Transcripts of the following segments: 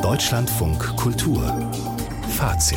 Deutschlandfunk Kultur Fazit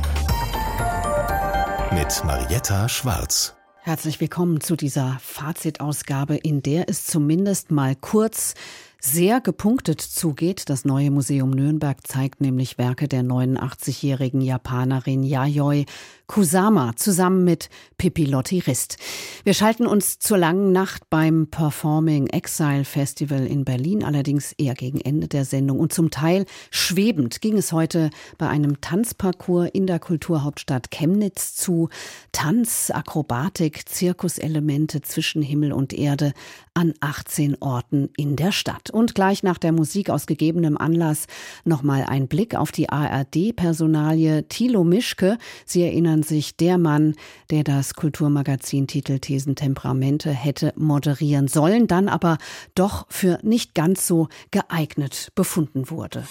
mit Marietta Schwarz. Herzlich willkommen zu dieser Fazitausgabe, in der es zumindest mal kurz sehr gepunktet zugeht. Das Neue Museum Nürnberg zeigt nämlich Werke der 89-jährigen Japanerin Yayoi Kusama zusammen mit Pippi Lotti-Rist. Wir schalten uns zur langen Nacht beim Performing Exile Festival in Berlin, allerdings eher gegen Ende der Sendung. Und zum Teil schwebend ging es heute bei einem Tanzparcours in der Kulturhauptstadt Chemnitz zu. Tanz, Akrobatik, Zirkuselemente zwischen Himmel und Erde an 18 Orten in der Stadt. Und gleich nach der Musik aus gegebenem Anlass nochmal ein Blick auf die ARD-Personalie Thilo Mischke. Sie erinnern sich, der Mann, der das Kulturmagazin Titelthesen Temperamente hätte moderieren sollen, dann aber doch für nicht ganz so geeignet befunden wurde.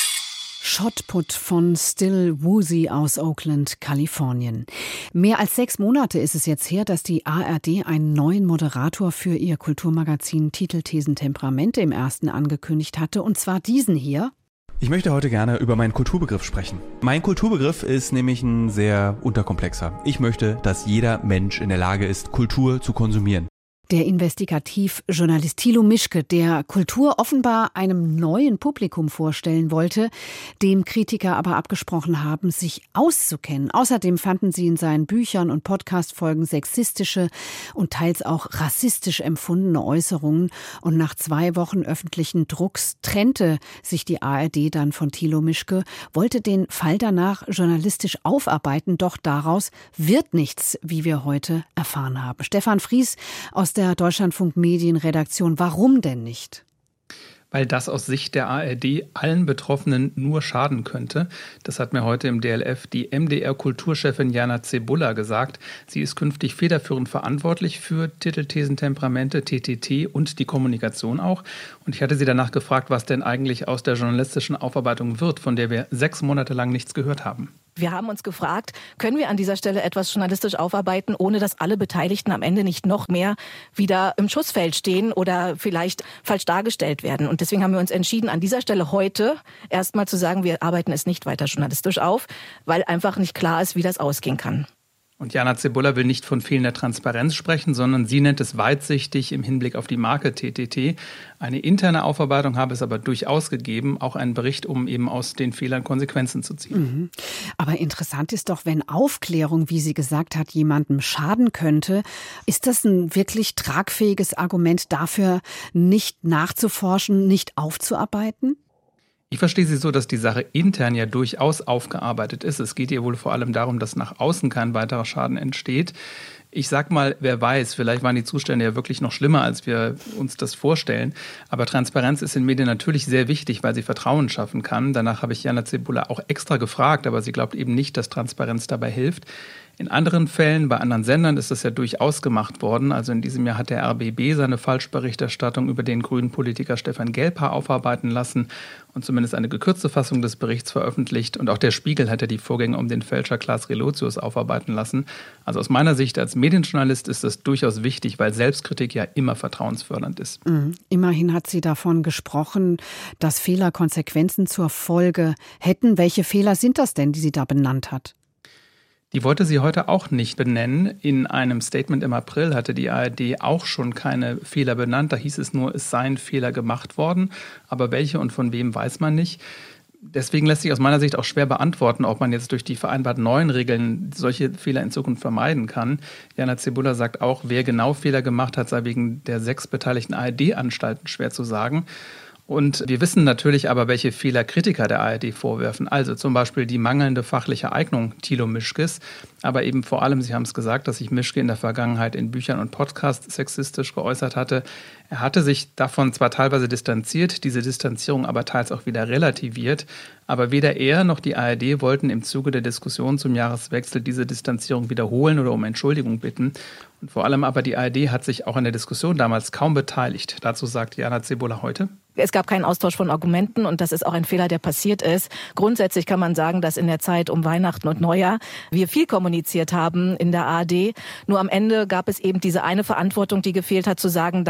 Shotput von Still Woozy aus Oakland, Kalifornien. Mehr als 6 Monate ist es jetzt her, dass die ARD einen neuen Moderator für ihr Kulturmagazin Titelthesen Temperamente im Ersten angekündigt hatte, und zwar diesen hier. Ich möchte heute gerne über meinen Kulturbegriff sprechen. Mein Kulturbegriff ist nämlich ein sehr unterkomplexer. Ich möchte, dass jeder Mensch in der Lage ist, Kultur zu konsumieren. Der Investigativjournalist Thilo Mischke, der Kultur offenbar einem neuen Publikum vorstellen wollte, dem Kritiker aber abgesprochen haben, sich auszukennen. Außerdem fanden sie in seinen Büchern und Podcast-Folgen sexistische und teils auch rassistisch empfundene Äußerungen. Und nach 2 Wochen öffentlichen Drucks trennte sich die ARD dann von Thilo Mischke, wollte den Fall danach journalistisch aufarbeiten, doch daraus wird nichts, wie wir heute erfahren haben. Stefan Fries aus der Deutschlandfunk Medienredaktion. Warum denn nicht? Weil das aus Sicht der ARD allen Betroffenen nur schaden könnte. Das hat mir heute im DLF die MDR-Kulturchefin Jana Zebulla gesagt. Sie ist künftig federführend verantwortlich für Titelthesen Temperamente, TTT, und die Kommunikation auch. Und ich hatte sie danach gefragt, was denn eigentlich aus der journalistischen Aufarbeitung wird, von der wir 6 Monate lang nichts gehört haben. Wir haben uns gefragt, können wir an dieser Stelle etwas journalistisch aufarbeiten, ohne dass alle Beteiligten am Ende nicht noch mehr wieder im Schussfeld stehen oder vielleicht falsch dargestellt werden. Und deswegen haben wir uns entschieden, an dieser Stelle heute erstmal zu sagen, wir arbeiten es nicht weiter journalistisch auf, weil einfach nicht klar ist, wie das ausgehen kann. Und Jana Zebulla will nicht von fehlender Transparenz sprechen, sondern sie nennt es weitsichtig im Hinblick auf die Marke TTT. Eine interne Aufarbeitung habe es aber durchaus gegeben, auch einen Bericht, um eben aus den Fehlern Konsequenzen zu ziehen. Aber interessant ist doch, wenn Aufklärung, wie sie gesagt hat, jemandem schaden könnte, ist das ein wirklich tragfähiges Argument dafür, nicht nachzuforschen, nicht aufzuarbeiten? Ich verstehe sie so, dass die Sache intern ja durchaus aufgearbeitet ist. Es geht ihr wohl vor allem darum, dass nach außen kein weiterer Schaden entsteht. Ich sag mal, wer weiß, vielleicht waren die Zustände ja wirklich noch schlimmer, als wir uns das vorstellen. Aber Transparenz ist in Medien natürlich sehr wichtig, weil sie Vertrauen schaffen kann. Danach habe ich Jana Zebulla auch extra gefragt, aber sie glaubt eben nicht, dass Transparenz dabei hilft. In anderen Fällen, bei anderen Sendern, ist das ja durchaus gemacht worden. Also in diesem Jahr hat der RBB seine Falschberichterstattung über den grünen Politiker Stefan Gelbhaar aufarbeiten lassen und zumindest eine gekürzte Fassung des Berichts veröffentlicht. Und auch der Spiegel hat ja die Vorgänge um den Fälscher Klaas Relotius aufarbeiten lassen. Also aus meiner Sicht als Medienjournalist ist das durchaus wichtig, weil Selbstkritik ja immer vertrauensfördernd ist. Immerhin hat sie davon gesprochen, dass Fehler Konsequenzen zur Folge hätten. Welche Fehler sind das denn, die sie da benannt hat? Die wollte sie heute auch nicht benennen. In einem Statement im April hatte die ARD auch schon keine Fehler benannt. Da hieß es nur, es seien Fehler gemacht worden. Aber welche und von wem, weiß man nicht. Deswegen lässt sich aus meiner Sicht auch schwer beantworten, ob man jetzt durch die vereinbart neuen Regeln solche Fehler in Zukunft vermeiden kann. Jana Zebulla sagt auch, wer genau Fehler gemacht hat, sei wegen der 6 beteiligten ARD-Anstalten schwer zu sagen. Und wir wissen natürlich aber, welche Fehler Kritiker der ARD vorwerfen. Also zum Beispiel die mangelnde fachliche Eignung Thilo Mischkes. Aber eben vor allem, Sie haben es gesagt, dass sich Mischke in der Vergangenheit in Büchern und Podcasts sexistisch geäußert hatte. Er hatte sich davon zwar teilweise distanziert, diese Distanzierung aber teils auch wieder relativiert. Aber weder er noch die ARD wollten im Zuge der Diskussion zum Jahreswechsel diese Distanzierung wiederholen oder um Entschuldigung bitten. Und vor allem aber die ARD hat sich auch an der Diskussion damals kaum beteiligt. Dazu sagt Jana Zebulla heute: Es gab keinen Austausch von Argumenten und das ist auch ein Fehler, der passiert ist. Grundsätzlich kann man sagen, dass in der Zeit um Weihnachten und Neujahr wir viel kommuniziert haben in der ARD. Nur am Ende gab es eben diese eine Verantwortung, die gefehlt hat, zu sagen, da gehe ich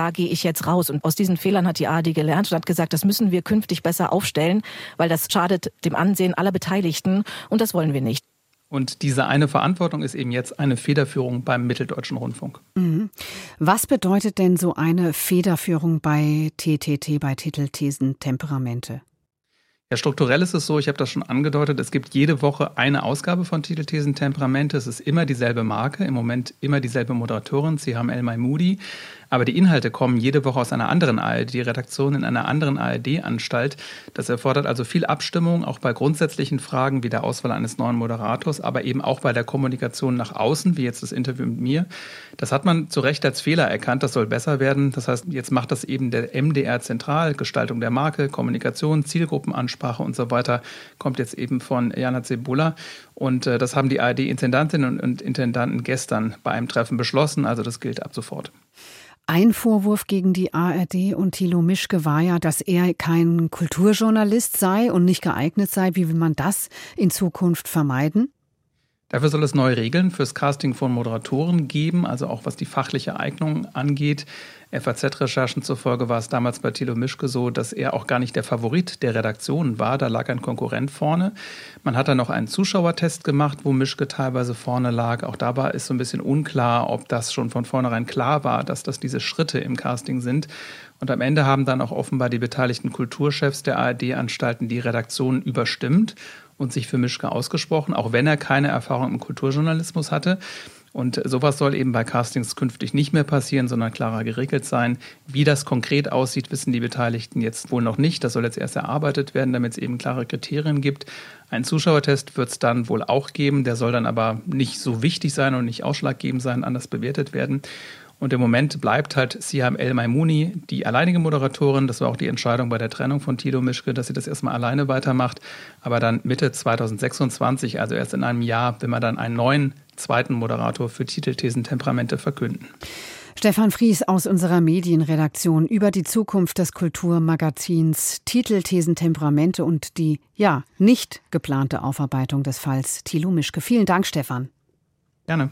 jetzt raus. Und aus diesen Fehlern hat die ARD gelernt und hat gesagt, das müssen wir künftig besser aufstellen, weil das schadet dem Ansehen aller Beteiligten und das wollen wir nicht. Und diese eine Verantwortung ist eben jetzt eine Federführung beim Mitteldeutschen Rundfunk. Was bedeutet denn so eine Federführung bei TTT, bei Titel, Thesen, Temperamente? Ja, strukturell ist es so, ich habe das schon angedeutet, es gibt jede Woche eine Ausgabe von Titel, Thesen, Temperamente. Es ist immer dieselbe Marke, im Moment immer dieselbe Moderatorin, Siham El-Maimoudi. Aber die Inhalte kommen jede Woche aus einer anderen ARD-Redaktion in einer anderen ARD-Anstalt. Das erfordert also viel Abstimmung, auch bei grundsätzlichen Fragen wie der Auswahl eines neuen Moderators, aber eben auch bei der Kommunikation nach außen, wie jetzt das Interview mit mir. Das hat man zu Recht als Fehler erkannt, das soll besser werden. Das heißt, jetzt macht das eben der MDR zentral, Gestaltung der Marke, Kommunikation, Zielgruppenansprache und so weiter, kommt jetzt eben von Jana Zebula. Und das haben die ARD-Intendantinnen und Intendanten gestern bei einem Treffen beschlossen, also das gilt ab sofort. Ein Vorwurf gegen die ARD und Thilo Mischke war ja, dass er kein Kulturjournalist sei und nicht geeignet sei. Wie will man das in Zukunft vermeiden? Dafür soll es neue Regeln fürs Casting von Moderatoren geben, also auch was die fachliche Eignung angeht. FAZ-Recherchen zufolge war es damals bei Thilo Mischke so, dass er auch gar nicht der Favorit der Redaktion war. Da lag ein Konkurrent vorne. Man hat dann noch einen Zuschauertest gemacht, wo Mischke teilweise vorne lag. Auch dabei ist so ein bisschen unklar, ob das schon von vornherein klar war, dass das diese Schritte im Casting sind. Und am Ende haben dann auch offenbar die beteiligten Kulturchefs der ARD-Anstalten die Redaktion überstimmt und sich für Mischke ausgesprochen, auch wenn er keine Erfahrung im Kulturjournalismus hatte. Und sowas soll eben bei Castings künftig nicht mehr passieren, sondern klarer geregelt sein. Wie das konkret aussieht, wissen die Beteiligten jetzt wohl noch nicht. Das soll jetzt erst erarbeitet werden, damit es eben klare Kriterien gibt. Einen Zuschauertest wird es dann wohl auch geben. Der soll dann aber nicht so wichtig sein und nicht ausschlaggebend sein, anders bewertet werden. Und im Moment bleibt halt Siham El-Maimoudi die alleinige Moderatorin. Das war auch die Entscheidung bei der Trennung von Thilo Mischke, dass sie das erstmal alleine weitermacht. Aber dann Mitte 2026, also erst in einem Jahr, will man dann einen neuen zweiten Moderator für Titel, Thesen, Temperamente verkünden. Stefan Fries aus unserer Medienredaktion über die Zukunft des Kulturmagazins Titel, Thesen, Temperamente und die, nicht geplante Aufarbeitung des Falls Thilo Mischke. Vielen Dank, Stefan. Gerne.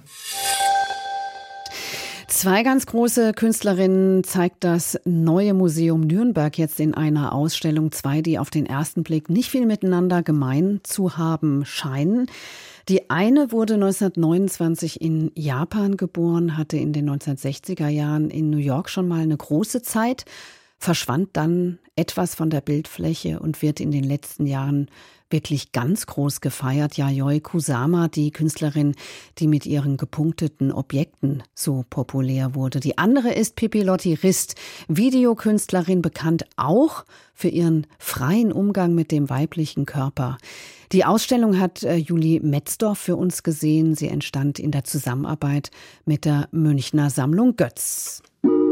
Zwei ganz große Künstlerinnen zeigt das Neue Museum Nürnberg jetzt in einer Ausstellung. Zwei, die auf den ersten Blick nicht viel miteinander gemein zu haben scheinen. Die eine wurde 1929 in Japan geboren, hatte in den 1960er Jahren in New York schon mal eine große Zeit, verschwand dann etwas von der Bildfläche und wird in den letzten Jahren wirklich ganz groß gefeiert. Yayoi Kusama, die Künstlerin, die mit ihren gepunkteten Objekten so populär wurde. Die andere ist Pippi-Lotti Rist, Videokünstlerin, bekannt auch für ihren freien Umgang mit dem weiblichen Körper. Die Ausstellung hat Julie Metzdorf für uns gesehen. Sie entstand in der Zusammenarbeit mit der Münchner Sammlung Götz.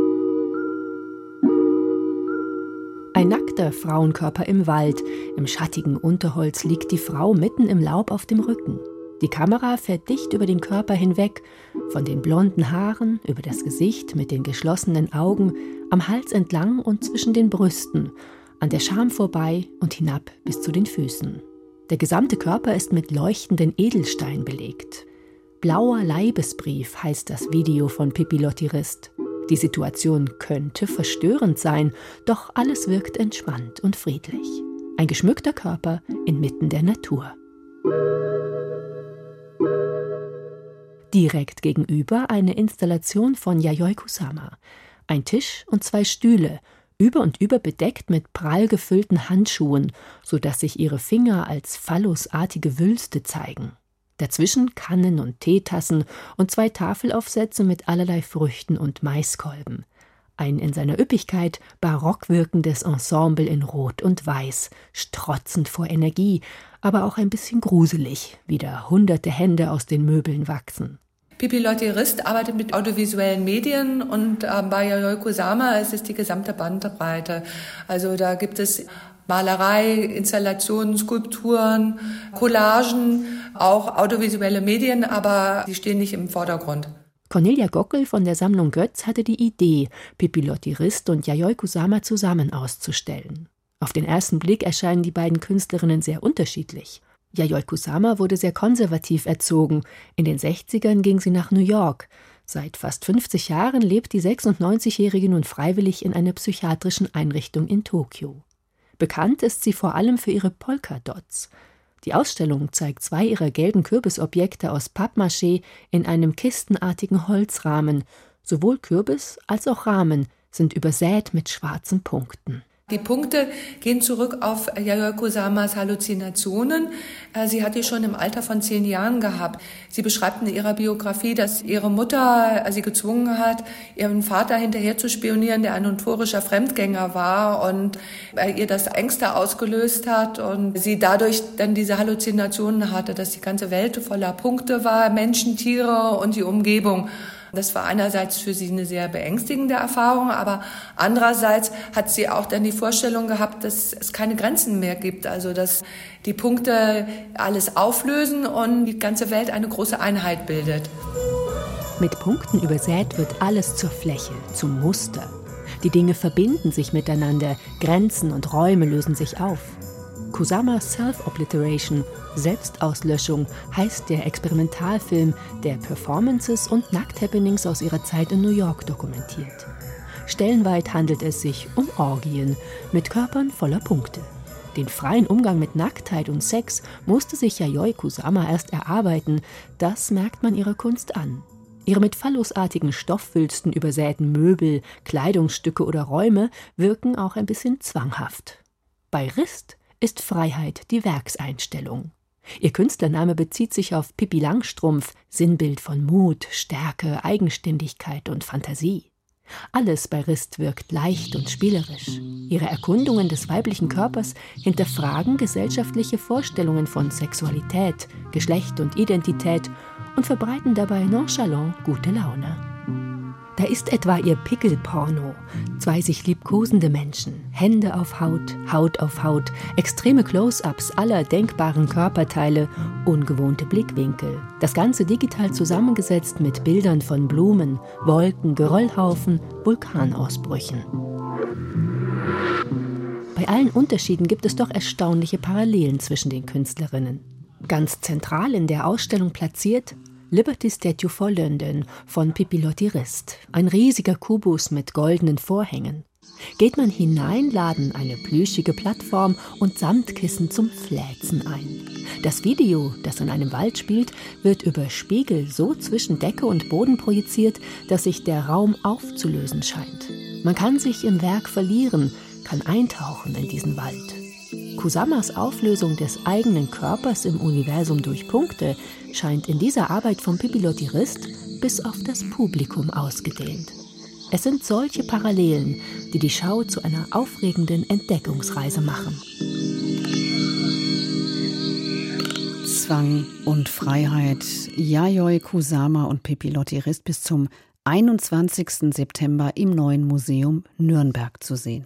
Ein nackter Frauenkörper im Wald. Im schattigen Unterholz liegt die Frau mitten im Laub auf dem Rücken. Die Kamera fährt dicht über den Körper hinweg, von den blonden Haaren über das Gesicht mit den geschlossenen Augen, am Hals entlang und zwischen den Brüsten, an der Scham vorbei und hinab bis zu den Füßen. Der gesamte Körper ist mit leuchtenden Edelsteinen belegt. Blauer Leibesbrief heißt das Video von Pippi-Lotti Rist. Die Situation könnte verstörend sein, doch alles wirkt entspannt und friedlich. Ein geschmückter Körper inmitten der Natur. Direkt gegenüber eine Installation von Yayoi Kusama. Ein Tisch und zwei Stühle, über und über bedeckt mit prall gefüllten Handschuhen, sodass sich ihre Finger als phallusartige Wülste zeigen. Dazwischen Kannen und Teetassen und zwei Tafelaufsätze mit allerlei Früchten und Maiskolben. Ein in seiner Üppigkeit barock wirkendes Ensemble in Rot und Weiß, strotzend vor Energie, aber auch ein bisschen gruselig, wie da hunderte Hände aus den Möbeln wachsen. Pippi-Lotti Rist arbeitet mit audiovisuellen Medien und bei Yayoi Kusama ist es die gesamte Bandbreite. Also da gibt es Malerei, Installationen, Skulpturen, Collagen, auch audiovisuelle Medien, aber die stehen nicht im Vordergrund. Cornelia Gockel von der Sammlung Götz hatte die Idee, Pippi-Lotti Rist und Yayoi Kusama zusammen auszustellen. Auf den ersten Blick erscheinen die beiden Künstlerinnen sehr unterschiedlich. Yayoi Kusama wurde sehr konservativ erzogen. In den 60ern ging sie nach New York. Seit fast 50 Jahren lebt die 96-Jährige nun freiwillig in einer psychiatrischen Einrichtung in Tokio. Bekannt ist sie vor allem für ihre Polka-Dots. Die Ausstellung zeigt 2 ihrer gelben Kürbisobjekte aus Pappmaché in einem kistenartigen Holzrahmen. Sowohl Kürbis als auch Rahmen sind übersät mit schwarzen Punkten. Die Punkte gehen zurück auf Yayoi Kusamas Halluzinationen. Sie hat die schon im Alter von 10 Jahren gehabt. Sie beschreibt in ihrer Biografie, dass ihre Mutter sie gezwungen hat, ihren Vater hinterher zu spionieren, der ein notorischer Fremdgänger war und ihr das Ängste ausgelöst hat und sie dadurch dann diese Halluzinationen hatte, dass die ganze Welt voller Punkte war, Menschen, Tiere und die Umgebung. Das war einerseits für sie eine sehr beängstigende Erfahrung, aber andererseits hat sie auch dann die Vorstellung gehabt, dass es keine Grenzen mehr gibt, also dass die Punkte alles auflösen und die ganze Welt eine große Einheit bildet. Mit Punkten übersät wird alles zur Fläche, zum Muster. Die Dinge verbinden sich miteinander, Grenzen und Räume lösen sich auf. Kusamas Self-Obliteration, Selbstauslöschung, heißt der Experimentalfilm, der Performances und Nackt-Happenings aus ihrer Zeit in New York dokumentiert. Stellenweit handelt es sich um Orgien mit Körpern voller Punkte. Den freien Umgang mit Nacktheit und Sex musste sich Yayoi Kusama erst erarbeiten, das merkt man ihrer Kunst an. Ihre mit phallusartigen Stoffwülsten übersäten Möbel, Kleidungsstücke oder Räume wirken auch ein bisschen zwanghaft. Bei Rist ist Freiheit die Werkseinstellung. Ihr Künstlername bezieht sich auf Pippi Langstrumpf, Sinnbild von Mut, Stärke, Eigenständigkeit und Fantasie. Alles bei Rist wirkt leicht und spielerisch. Ihre Erkundungen des weiblichen Körpers hinterfragen gesellschaftliche Vorstellungen von Sexualität, Geschlecht und Identität und verbreiten dabei nonchalant gute Laune. Da ist etwa ihr Pickelporno. 2 sich liebkosende Menschen, Hände auf Haut, Haut auf Haut, extreme Close-ups aller denkbaren Körperteile, ungewohnte Blickwinkel. Das Ganze digital zusammengesetzt mit Bildern von Blumen, Wolken, Geröllhaufen, Vulkanausbrüchen. Bei allen Unterschieden gibt es doch erstaunliche Parallelen zwischen den Künstlerinnen. Ganz zentral in der Ausstellung platziert Liberty Statue for London von Pipilotti Rist, ein riesiger Kubus mit goldenen Vorhängen. Geht man hinein, laden eine plüschige Plattform und Samtkissen zum Fläzen ein. Das Video, das in einem Wald spielt, wird über Spiegel so zwischen Decke und Boden projiziert, dass sich der Raum aufzulösen scheint. Man kann sich im Werk verlieren, kann eintauchen in diesen Wald. Kusamas Auflösung des eigenen Körpers im Universum durch Punkte scheint in dieser Arbeit von Pipilotti Rist bis auf das Publikum ausgedehnt. Es sind solche Parallelen, die die Schau zu einer aufregenden Entdeckungsreise machen. Zwang und Freiheit. Yayoi Kusama und Pipilotti Rist bis zum 21. September im Neuen Museum Nürnberg zu sehen.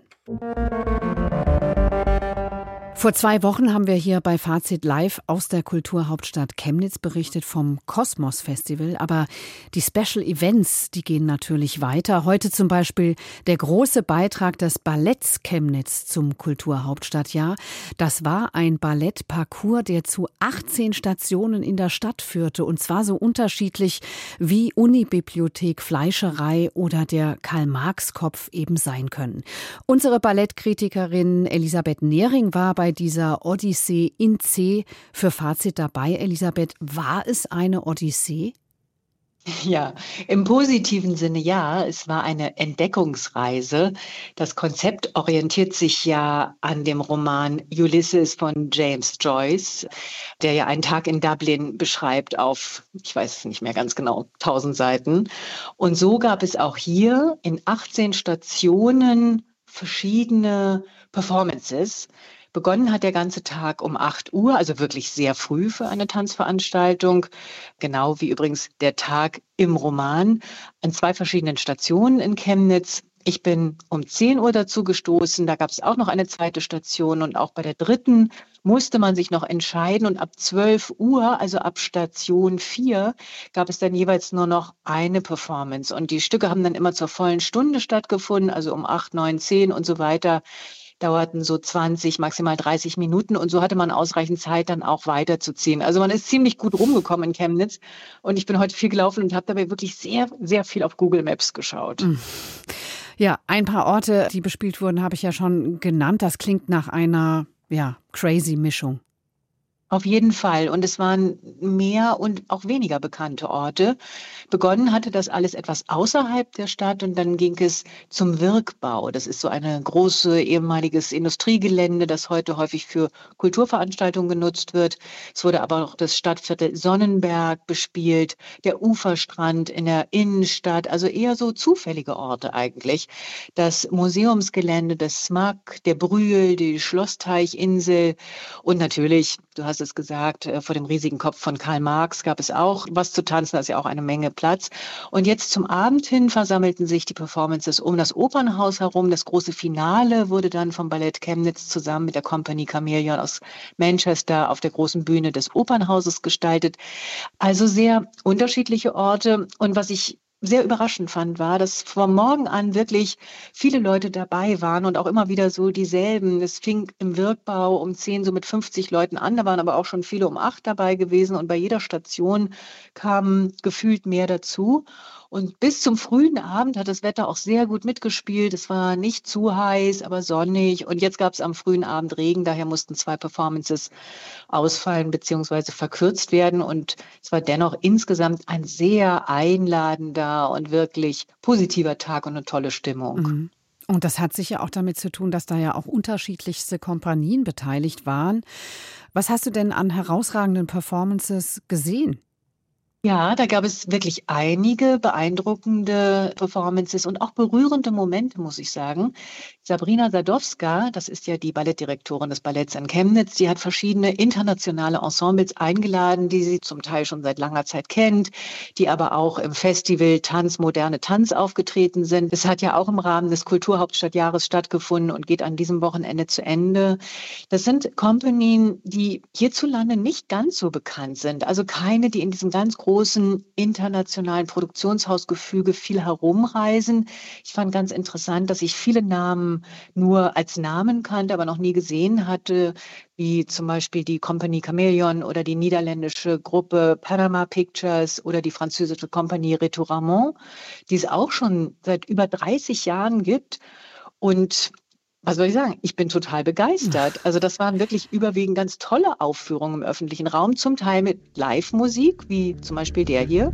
Vor 2 Wochen haben wir hier bei Fazit Live aus der Kulturhauptstadt Chemnitz berichtet vom Kosmos Festival. Aber die Special Events, die gehen natürlich weiter. Heute zum Beispiel der große Beitrag des Balletts Chemnitz zum Kulturhauptstadtjahr. Das war ein Ballettparcours, der zu 18 Stationen in der Stadt führte. Und zwar so unterschiedlich wie Unibibliothek, Fleischerei oder der Karl-Marx-Kopf eben sein können. Unsere Ballettkritikerin Elisabeth Nehring war bei dieser Odyssee in C für Fazit dabei. Elisabeth, war es eine Odyssee? Ja, im positiven Sinne ja. Es war eine Entdeckungsreise. Das Konzept orientiert sich ja an dem Roman Ulysses von James Joyce, der ja einen Tag in Dublin beschreibt auf, ich weiß es nicht mehr ganz genau, 1000 Seiten. Und so gab es auch hier in 18 Stationen verschiedene Performances. Begonnen hat der ganze Tag um 8 Uhr, also wirklich sehr früh für eine Tanzveranstaltung, genau wie übrigens der Tag im Roman, an 2 verschiedenen Stationen in Chemnitz. Ich bin um 10 Uhr dazu gestoßen, da gab es auch noch eine zweite Station und auch bei der dritten musste man sich noch entscheiden und ab 12 Uhr, also ab Station 4, gab es dann jeweils nur noch eine Performance und die Stücke haben dann immer zur vollen Stunde stattgefunden, also um 8, 9, 10 und so weiter. dauerten so 20, maximal 30 Minuten und so hatte man ausreichend Zeit, dann auch weiterzuziehen. Also man ist ziemlich gut rumgekommen in Chemnitz und ich bin heute viel gelaufen und habe dabei wirklich sehr, sehr viel auf Google Maps geschaut. Ja, ein paar Orte, die bespielt wurden, habe ich ja schon genannt. Das klingt nach einer, crazy Mischung. Auf jeden Fall. Und es waren mehr und auch weniger bekannte Orte. Begonnen hatte das alles etwas außerhalb der Stadt und dann ging es zum Wirkbau. Das ist so eine große ehemaliges Industriegelände, das heute häufig für Kulturveranstaltungen genutzt wird. Es wurde aber auch das Stadtviertel Sonnenberg bespielt, der Uferstrand in der Innenstadt, also eher so zufällige Orte eigentlich. Das Museumsgelände, das SMAK, der Brühl, die Schlossteichinsel und natürlich, du hast es gesagt, vor dem riesigen Kopf von Karl Marx gab es auch was zu tanzen, da ist ja auch eine Menge Platz. Und jetzt zum Abend hin versammelten sich die Performances um das Opernhaus herum. Das große Finale wurde dann vom Ballett Chemnitz zusammen mit der Company Chameleon aus Manchester auf der großen Bühne des Opernhauses gestaltet. Also sehr unterschiedliche Orte. Und was ich sehr überraschend fand, war, dass vom Morgen an wirklich viele Leute dabei waren und auch immer wieder so dieselben. Es fing im Wirkbau um 10 so mit 50 Leuten an, da waren aber auch schon viele um 8 dabei gewesen und bei jeder Station kamen gefühlt mehr dazu. Und bis zum frühen Abend hat das Wetter auch sehr gut mitgespielt. Es war nicht zu heiß, aber sonnig. Und jetzt gab es am frühen Abend Regen, daher mussten 2 Performances ausfallen bzw. verkürzt werden. Und es war dennoch insgesamt ein sehr einladender und wirklich positiver Tag und eine tolle Stimmung. Mhm. Und das hat sicher auch damit zu tun, dass da ja auch unterschiedlichste Kompanien beteiligt waren. Was hast du denn an herausragenden Performances gesehen? Ja, da gab es wirklich einige beeindruckende Performances und auch berührende Momente, muss ich sagen. Sabrina Sadowska, das ist ja die Ballettdirektorin des Balletts in Chemnitz, die hat verschiedene internationale Ensembles eingeladen, die sie zum Teil schon seit langer Zeit kennt, die aber auch im Festival Moderne Tanz aufgetreten sind. Es hat ja auch im Rahmen des Kulturhauptstadtjahres stattgefunden und geht an diesem Wochenende zu Ende. Das sind Kompanien, die hierzulande nicht ganz so bekannt sind. Also keine, die in diesem ganz großen internationalen Produktionshausgefüge viel herumreisen. Ich fand ganz interessant, dass ich viele Namen nur als Namen kannte, aber noch nie gesehen hatte, wie zum Beispiel die Company Chameleon oder die niederländische Gruppe Panama Pictures oder die französische Compagnie Retournement, die es auch schon seit über 30 Jahren gibt. Und was soll ich sagen? Ich bin total begeistert. Also das waren wirklich überwiegend ganz tolle Aufführungen im öffentlichen Raum, zum Teil mit Live-Musik, wie zum Beispiel der hier.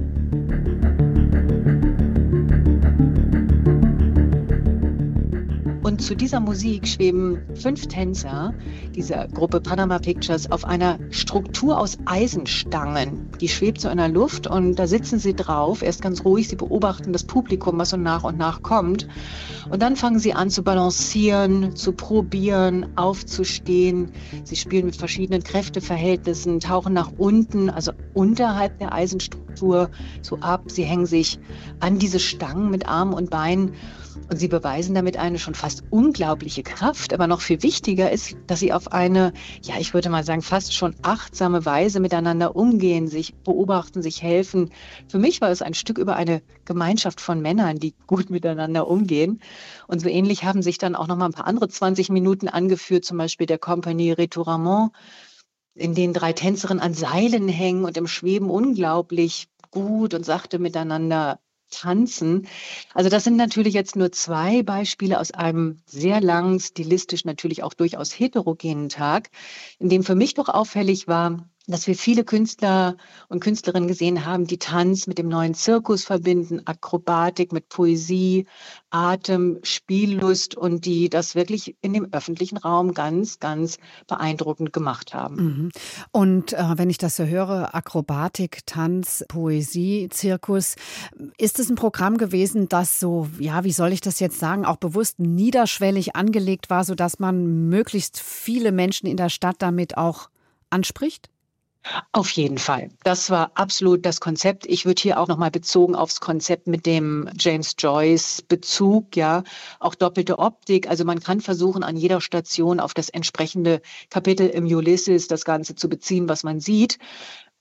Und zu dieser Musik schweben 5 Tänzer dieser Gruppe Panama Pictures auf einer Struktur aus Eisenstangen. Die schwebt so in der Luft und da sitzen sie drauf, erst ganz ruhig, sie beobachten das Publikum, was so nach und nach kommt. Und dann fangen sie an zu balancieren, zu probieren, aufzustehen. Sie spielen mit verschiedenen Kräfteverhältnissen, tauchen nach unten, also unterhalb der Eisenstruktur so ab. Sie hängen sich an diese Stangen mit Armen und Beinen. Und sie beweisen damit eine schon fast unglaubliche Kraft. Aber noch viel wichtiger ist, dass sie auf eine, ich würde mal sagen, fast schon achtsame Weise miteinander umgehen, sich beobachten, sich helfen. Für mich war es ein Stück über eine Gemeinschaft von Männern, die gut miteinander umgehen. Und so ähnlich haben sich dann auch noch mal ein paar andere 20 Minuten angeführt, zum Beispiel der Compagnie Retournement, in denen 3 Tänzerinnen an Seilen hängen und im Schweben unglaublich gut und sachte miteinander tanzen. Also das sind natürlich jetzt nur 2 Beispiele aus einem sehr langen, stilistisch natürlich auch durchaus heterogenen Tag, in dem für mich doch auffällig war, dass wir viele Künstler und Künstlerinnen gesehen haben, die Tanz mit dem neuen Zirkus verbinden, Akrobatik mit Poesie, Atem, Spiellust und die das wirklich in dem öffentlichen Raum ganz, ganz beeindruckend gemacht haben. Mhm. Und wenn ich das so höre, Akrobatik, Tanz, Poesie, Zirkus, ist es ein Programm gewesen, das so, wie soll ich das jetzt sagen, auch bewusst niederschwellig angelegt war, sodass man möglichst viele Menschen in der Stadt damit auch anspricht? Auf jeden Fall. Das war absolut das Konzept. Ich würde hier auch nochmal bezogen aufs Konzept mit dem James Joyce Bezug, auch doppelte Optik. Also man kann versuchen, an jeder Station auf das entsprechende Kapitel im Ulysses das Ganze zu beziehen, was man sieht.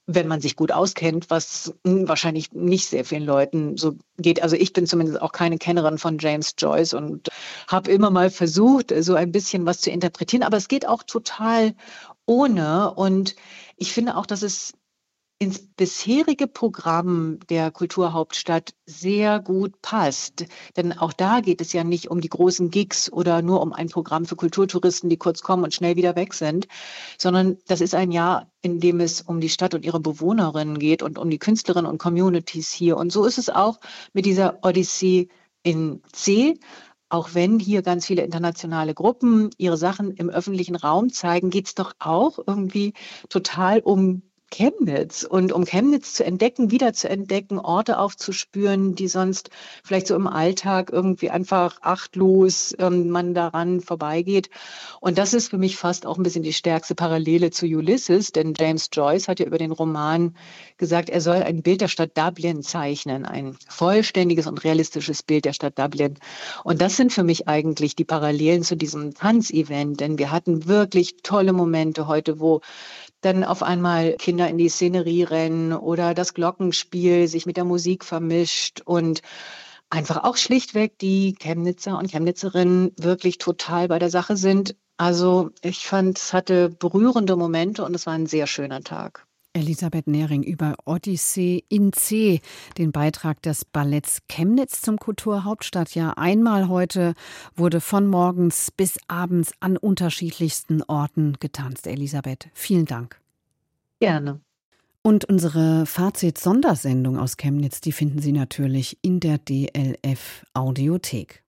wenn man sich gut auskennt, was wahrscheinlich nicht sehr vielen Leuten so geht. Also ich bin zumindest auch keine Kennerin von James Joyce und habe immer mal versucht, so ein bisschen was zu interpretieren. Aber es geht auch total ohne. Und ich finde auch, dass es ins bisherige Programm der Kulturhauptstadt sehr gut passt. Denn auch da geht es ja nicht um die großen Gigs oder nur um ein Programm für Kulturtouristen, die kurz kommen und schnell wieder weg sind, sondern das ist ein Jahr, in dem es um die Stadt und ihre Bewohnerinnen geht und um die Künstlerinnen und Communities hier. Und so ist es auch mit dieser Odyssee in C. Auch wenn hier ganz viele internationale Gruppen ihre Sachen im öffentlichen Raum zeigen, geht es doch auch irgendwie total um Chemnitz und um Chemnitz zu entdecken, wieder zu entdecken, Orte aufzuspüren, die sonst vielleicht so im Alltag irgendwie einfach achtlos man daran vorbeigeht. Und das ist für mich fast auch ein bisschen die stärkste Parallele zu Ulysses, denn James Joyce hat ja über den Roman gesagt, er soll ein Bild der Stadt Dublin zeichnen, ein vollständiges und realistisches Bild der Stadt Dublin. Und das sind für mich eigentlich die Parallelen zu diesem Tanzevent, denn wir hatten wirklich tolle Momente heute, wo dann auf einmal Kinder in die Szenerie rennen oder das Glockenspiel sich mit der Musik vermischt und einfach auch schlichtweg die Chemnitzer und Chemnitzerinnen wirklich total bei der Sache sind. Also ich fand, es hatte berührende Momente und es war ein sehr schöner Tag. Elisabeth Nehring über Odyssee in C, den Beitrag des Balletts Chemnitz zum Kulturhauptstadtjahr. Einmal heute wurde von morgens bis abends an unterschiedlichsten Orten getanzt. Elisabeth, vielen Dank. Gerne. Und unsere Fazit-Sondersendung aus Chemnitz, die finden Sie natürlich in der DLF-Audiothek.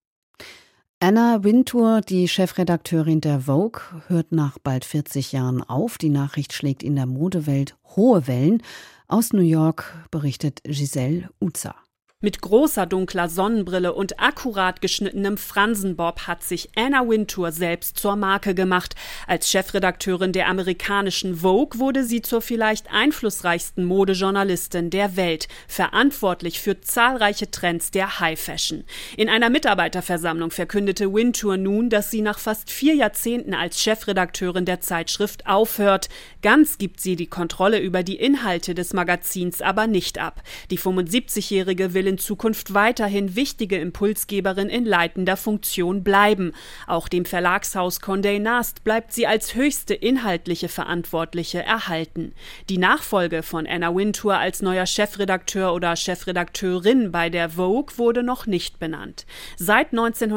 Anna Wintour, die Chefredakteurin der Vogue, hört nach bald 40 Jahren auf. Die Nachricht schlägt in der Modewelt hohe Wellen. Aus New York berichtet Giselle Uza. Mit großer dunkler Sonnenbrille und akkurat geschnittenem Fransenbob hat sich Anna Wintour selbst zur Marke gemacht. Als Chefredakteurin der amerikanischen Vogue wurde sie zur vielleicht einflussreichsten Modejournalistin der Welt, verantwortlich für zahlreiche Trends der High Fashion. In einer Mitarbeiterversammlung verkündete Wintour nun, dass sie nach fast 4 Jahrzehnten als Chefredakteurin der Zeitschrift aufhört. Ganz gibt sie die Kontrolle über die Inhalte des Magazins aber nicht ab. Die 75-Jährige will in Zukunft weiterhin wichtige Impulsgeberin in leitender Funktion bleiben. Auch dem Verlagshaus Condé Nast bleibt sie als höchste inhaltliche Verantwortliche erhalten. Die Nachfolge von Anna Wintour als neuer Chefredakteur oder Chefredakteurin bei der Vogue wurde noch nicht benannt. Seit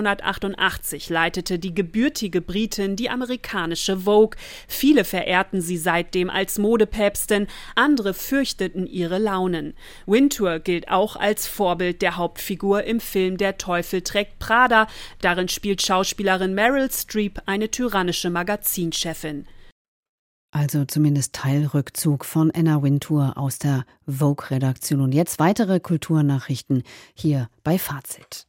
1988 leitete die gebürtige Britin die amerikanische Vogue. Viele verehrten sie seitdem als Modepäpstin, andere fürchteten ihre Launen. Wintour gilt auch als Vorbild der Hauptfigur im Film Der Teufel trägt Prada. Darin spielt Schauspielerin Meryl Streep eine tyrannische Magazinchefin. Also zumindest Teilrückzug von Anna Wintour aus der Vogue-Redaktion. Und jetzt weitere Kulturnachrichten hier bei Fazit.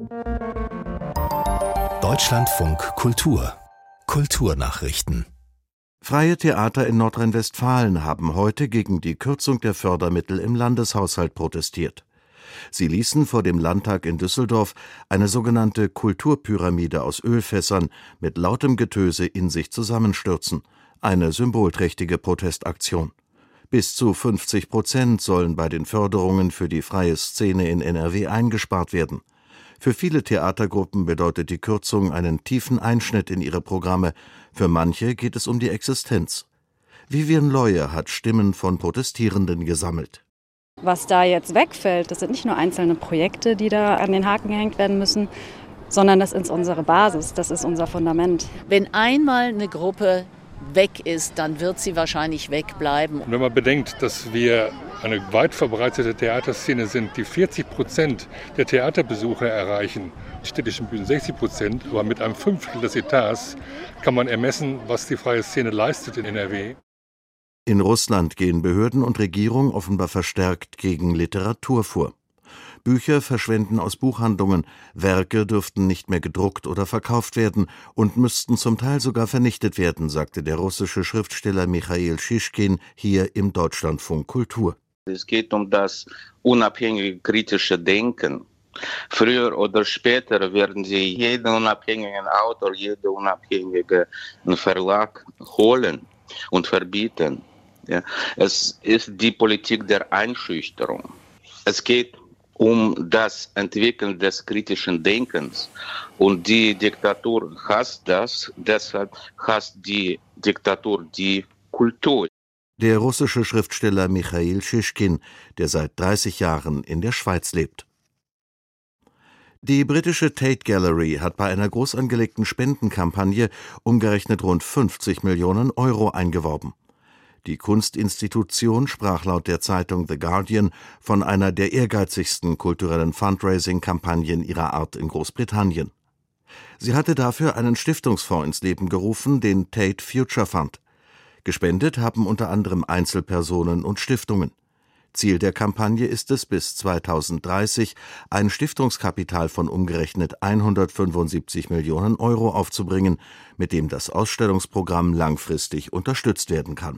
Deutschlandfunk Kultur. Kulturnachrichten. Freie Theater in Nordrhein-Westfalen haben heute gegen die Kürzung der Fördermittel im Landeshaushalt protestiert. Sie ließen vor dem Landtag in Düsseldorf eine sogenannte Kulturpyramide aus Ölfässern mit lautem Getöse in sich zusammenstürzen. Eine symbolträchtige Protestaktion. Bis zu 50% sollen bei den Förderungen für die freie Szene in NRW eingespart werden. Für viele Theatergruppen bedeutet die Kürzung einen tiefen Einschnitt in ihre Programme. Für manche geht es um die Existenz. Vivian Leue hat Stimmen von Protestierenden gesammelt. Was da jetzt wegfällt, das sind nicht nur einzelne Projekte, die da an den Haken gehängt werden müssen, sondern das ist unsere Basis, das ist unser Fundament. Wenn einmal eine Gruppe weg ist, dann wird sie wahrscheinlich wegbleiben. Wenn man bedenkt, dass wir eine weit verbreitete Theaterszene sind, die 40% der Theaterbesucher erreichen, städtischen Bühnen 60%, aber mit einem Fünftel des Etats kann man ermessen, was die freie Szene leistet in NRW. In Russland gehen Behörden und Regierung offenbar verstärkt gegen Literatur vor. Bücher verschwenden aus Buchhandlungen, Werke dürften nicht mehr gedruckt oder verkauft werden und müssten zum Teil sogar vernichtet werden, sagte der russische Schriftsteller Michail Schischkin hier im Deutschlandfunk Kultur. Es geht um das unabhängige kritische Denken. Früher oder später werden sie jeden unabhängigen Autor, jeden unabhängigen Verlag holen und verbieten. Ja, es ist die Politik der Einschüchterung. Es geht um das Entwickeln des kritischen Denkens. Und die Diktatur hasst das, deshalb hasst die Diktatur die Kultur. Der russische Schriftsteller Michail Schischkin, der seit 30 Jahren in der Schweiz lebt. Die britische Tate Gallery hat bei einer groß angelegten Spendenkampagne umgerechnet rund 50 Millionen Euro eingeworben. Die Kunstinstitution sprach laut der Zeitung The Guardian von einer der ehrgeizigsten kulturellen Fundraising-Kampagnen ihrer Art in Großbritannien. Sie hatte dafür einen Stiftungsfonds ins Leben gerufen, den Tate Future Fund. Gespendet haben unter anderem Einzelpersonen und Stiftungen. Ziel der Kampagne ist es, bis 2030 ein Stiftungskapital von umgerechnet 175 Millionen Euro aufzubringen, mit dem das Ausstellungsprogramm langfristig unterstützt werden kann.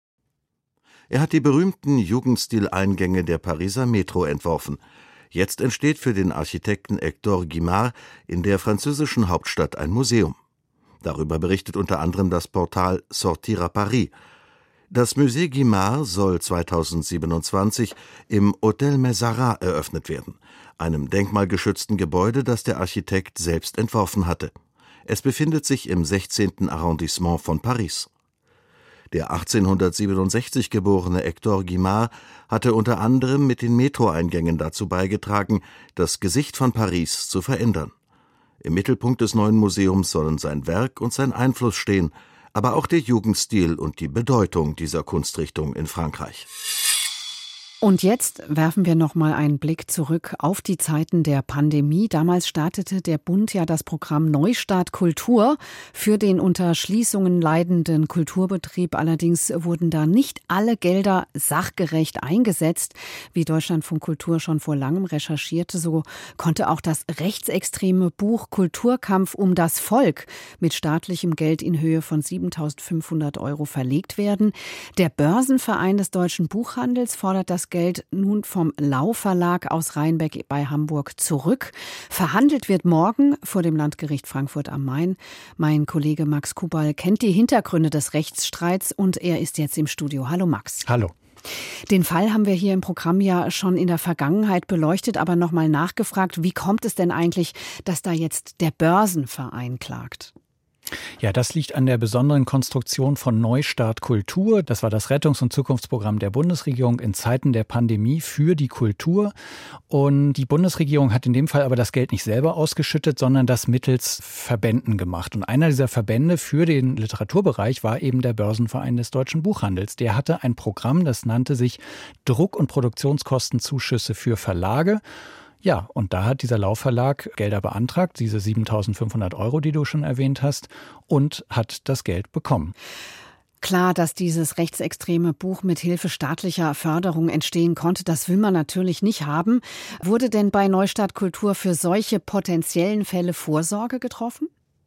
Er hat die berühmten Jugendstileingänge der Pariser Metro entworfen. Jetzt entsteht für den Architekten Hector Guimard in der französischen Hauptstadt ein Museum. Darüber berichtet unter anderem das Portal Sortir à Paris. Das Musée Guimard soll 2027 im Hôtel Mazarin eröffnet werden, einem denkmalgeschützten Gebäude, das der Architekt selbst entworfen hatte. Es befindet sich im 16. Arrondissement von Paris. Der 1867 geborene Hector Guimard hatte unter anderem mit den Metroeingängen dazu beigetragen, das Gesicht von Paris zu verändern. Im Mittelpunkt des neuen Museums sollen sein Werk und sein Einfluss stehen, aber auch der Jugendstil und die Bedeutung dieser Kunstrichtung in Frankreich. Und jetzt werfen wir noch mal einen Blick zurück auf die Zeiten der Pandemie. Damals startete der Bund ja das Programm Neustart Kultur für den unter Schließungen leidenden Kulturbetrieb. Allerdings wurden da nicht alle Gelder sachgerecht eingesetzt. Wie Deutschlandfunk Kultur schon vor langem recherchierte, so konnte auch das rechtsextreme Buch Kulturkampf um das Volk mit staatlichem Geld in Höhe von 7.500 € verlegt werden. Der Börsenverein des deutschen Buchhandels fordert das Geld nun vom Lau Verlag aus Rheinbeck bei Hamburg zurück. Verhandelt wird morgen vor dem Landgericht Frankfurt am Main. Mein Kollege Max Kubal kennt die Hintergründe des Rechtsstreits und er ist jetzt im Studio. Hallo Max. Hallo. Den Fall haben wir hier im Programm ja schon in der Vergangenheit beleuchtet, aber nochmal nachgefragt, wie kommt es denn eigentlich, dass da jetzt der Börsenverein klagt? Ja, das liegt an der besonderen Konstruktion von Neustart Kultur. Das war das Rettungs- und Zukunftsprogramm der Bundesregierung in Zeiten der Pandemie für die Kultur. Und die Bundesregierung hat in dem Fall aber das Geld nicht selber ausgeschüttet, sondern das mittels Verbänden gemacht. Und einer dieser Verbände für den Literaturbereich war eben der Börsenverein des deutschen Buchhandels. Der hatte ein Programm, das nannte sich Druck- und Produktionskostenzuschüsse für Verlage. Ja, und da hat dieser Lau Verlag Gelder beantragt, diese 7.500 €, die du schon erwähnt hast, und hat das Geld bekommen. Klar, dass dieses rechtsextreme Buch mit Hilfe staatlicher Förderung entstehen konnte, das will man natürlich nicht haben. Wurde denn bei Neustart Kultur für solche potenziellen Fälle Vorsorge getroffen?